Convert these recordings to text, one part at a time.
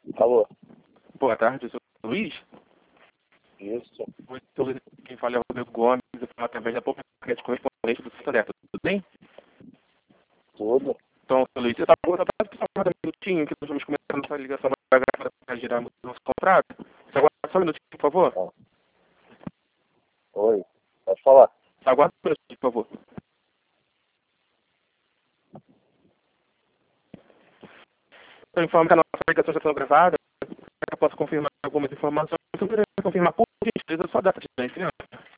Alô? Boa tarde, eu sou o Luiz. Isso. Quem fala é o Rodrigo Gomes, eu falo através da pouca rede correspondente do Centro Alerta. Tudo bem? Tudo. Então, seu Luiz, você está só um minutinho que nós vamos começar a nossa ligação para girar o nosso contrato. Você aguarda só um minutinho, por favor? Ah. Oi. Pode falar. Aguarda um minutinho, por favor. Eu informo que a nossa ligação já está gravada. Eu posso confirmar algumas informações. Eu queria confirmar por gentileza só a data de nascimento.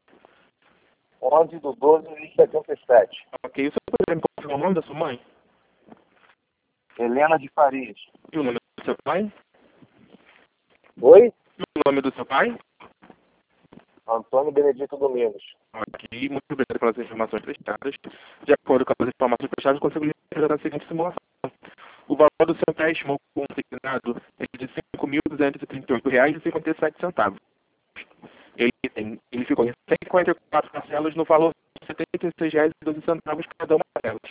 11/12/77. Ok, você poderia me confirmar o nome da sua mãe? Helena de Farias. E o nome do seu pai? Oi? E o nome do seu pai? Antônio Benedito Domingos. Ok, muito obrigado pelas informações prestadas. De acordo com as informações prestadas, consigo lhe realizar a seguinte simulação. O valor do seu empréstimo consignado é de R$ 5.238,57. Ele ficou em 144 parcelas no valor de R$ 76,12 cada uma delas.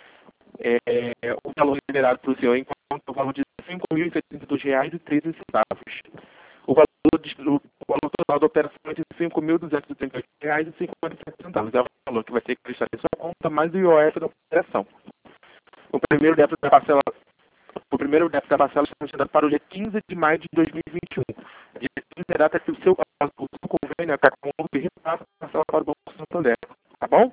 O valor liberado para o senhor encontra o valor de R$ 5.072,13. O valor total da operação é de R$ 5.238,57. É o valor que vai ser cristalizado em sua conta mais o IOF da operação. O primeiro débito da parcela está dado para o dia 15 de maio de 2021. Dia 15 é a data que o seu convênio está com o repassa a parcela para o Banco Santander. Tá bom?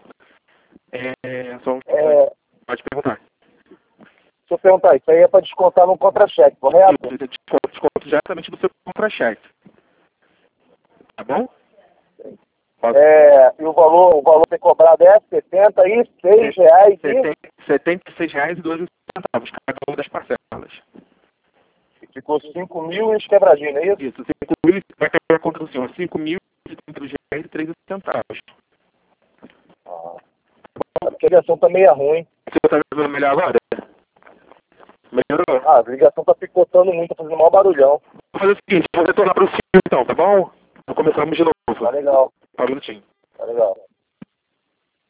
Pode perguntar. Deixa eu perguntar, isso aí é para descontar no contra-cheque, correto? Isso, desconto diretamente do seu contra-cheque. Tá bom? E o valor a ser cobrado é R$ 76 reais e... R$ 76,12 cada uma das parcelas. Ficou 5 mil e uns quebradinhos, não é isso? Isso, 5.000 vai cair a conta do senhor, R$ 5.013,13. Ah. Porque a ligação tá meio ruim. Você está me vendo melhor agora? Melhorou? Ah, a ligação tá picotando muito, tá fazendo maior barulhão. Vou fazer o seguinte, vou retornar para o senhor então, tá bom? Vou começar de novo. Tá legal. Só um minutinho. Tá legal.